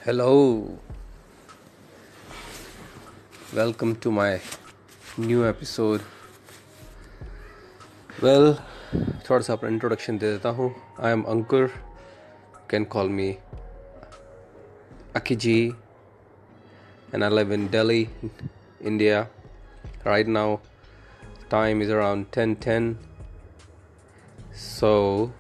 Hello, welcome to my new episode. Well, थोड़ा सा अपना इंट्रोडक्शन दे देता हूँ. I am Ankur. You can call me Akiji, and I live in Delhi, India. Right now, time is around 10:10. So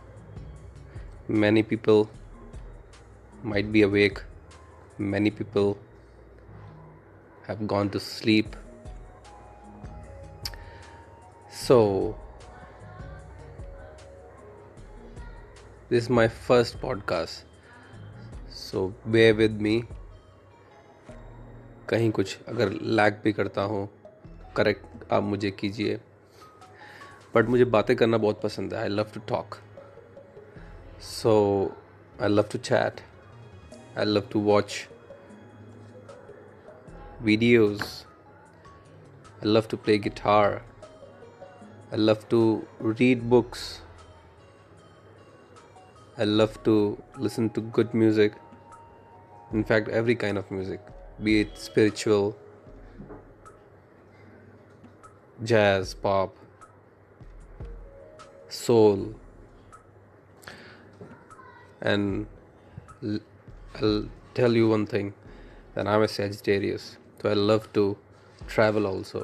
many people might be awake. Many people have gone to sleep. So this is my first podcast. So bear with me. कहीं कुछ अगर lag भी करता हूँ correct आप मुझे कीजिए. But मुझे बातें करना बहुत पसंद है. I love to talk. So I love to chat. I love to watch videos. I love to play guitar. I love to read books. I love to listen to good music. In fact, every kind of music, be it spiritual, jazz, pop, soul. And I'll tell you one thing, that I'm a Sagittarius, so I love to travel also.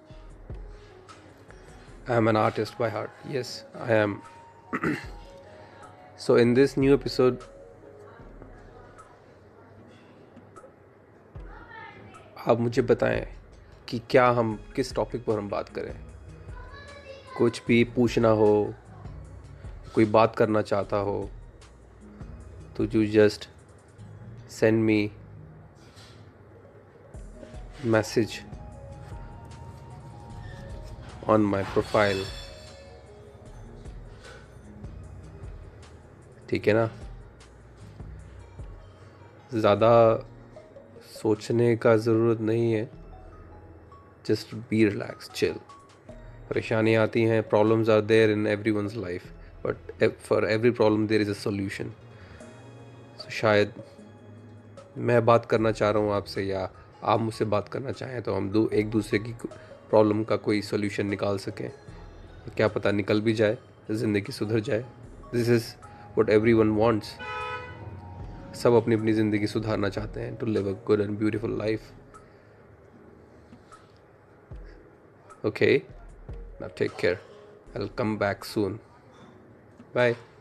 I'm an artist by heart. Yes, I am. So in this new episode, आप मुझे बताएं कि क्या हम किस topic पर हम बात करें. कुछ भी पूछना हो, कोई बात करना चाहता हो, तो you just send me message on my profile. ठीक है ना. ज़्यादा सोचने का ज़रूरत नहीं है. Just be relax, chill. परेशानी आती हैं, problems are there in every once life, but for every problem there is a solution. So शायद मैं बात करना चाह रहा हूँ आपसे, या आप मुझसे बात करना चाहें, तो हम एक दूसरे की प्रॉब्लम का कोई सोल्यूशन निकाल सकें. क्या पता निकल भी जाए, ज़िंदगी सुधर जाए. This is what everyone wants. सब अपनी अपनी ज़िंदगी सुधारना चाहते हैं, to live a good and beautiful life. Okay, now take care. I'll come back soon. Bye.